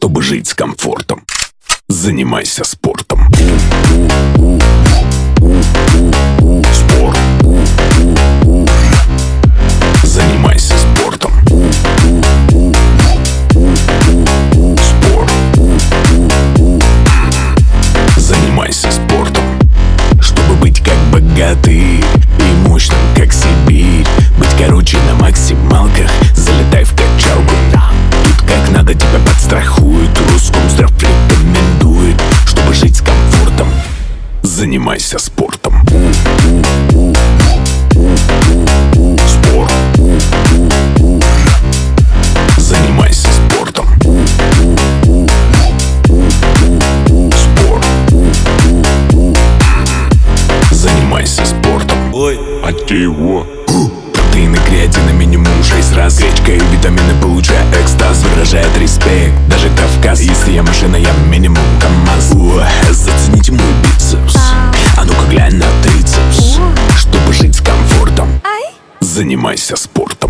Чтобы жить с комфортом, занимайся спортом. Спорт. Занимайся спортом. Спорт. Занимайся спортом. Чтобы быть как богатырь и мощным как Сибирь. Быть короче на максималках, залетай в качалку. Тут как надо тебя подстрахуют, Роскомздрав рекомендует. Чтобы жить с комфортом, занимайся спортом. Спорт. Занимайся спортом. Спорт. Занимайся спортом. Ой, А чего? Протеины, креатина, минимум 6 раз. Гречка и витамины, получая экстаз. Выражает респект, даже Кавказ. Если я машина, я минимум КамАЗ. Зацените мой бицепс, а ну-ка глянь на трицепс. Чтобы жить с комфортом, занимайся спортом.